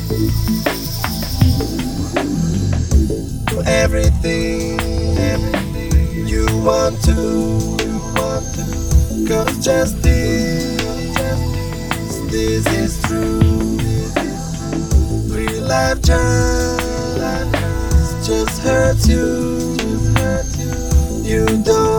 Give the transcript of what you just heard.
Everything you want to, 'cause this is true. Real life just hurts you. You don't